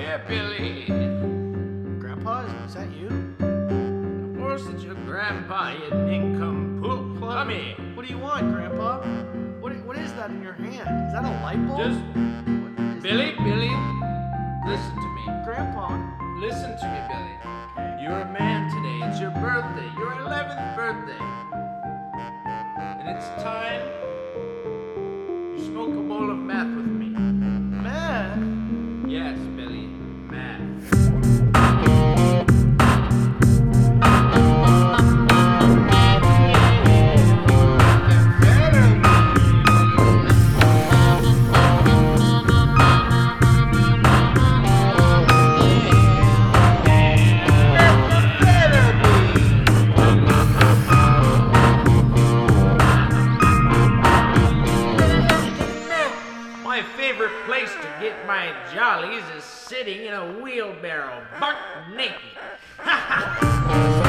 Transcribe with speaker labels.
Speaker 1: Yeah, Billy.
Speaker 2: Grandpa, is that you?
Speaker 1: Of course it's your grandpa, you nincompoop. Come here.
Speaker 2: What do you want, Grandpa? What is that in your hand? Is that a light bulb?
Speaker 1: Just,
Speaker 2: What is
Speaker 1: Billy, listen to me.
Speaker 2: that? Grandpa.
Speaker 1: Listen to me, Billy. You're a man today. It's your birthday. Your 11th birthday. And it's time you smoke a bowl of math with me.
Speaker 2: Man.
Speaker 1: Yes, Billy. Math. My favorite place to get my jollies is sitting in a wheelbarrow, buck naked. Ha ha!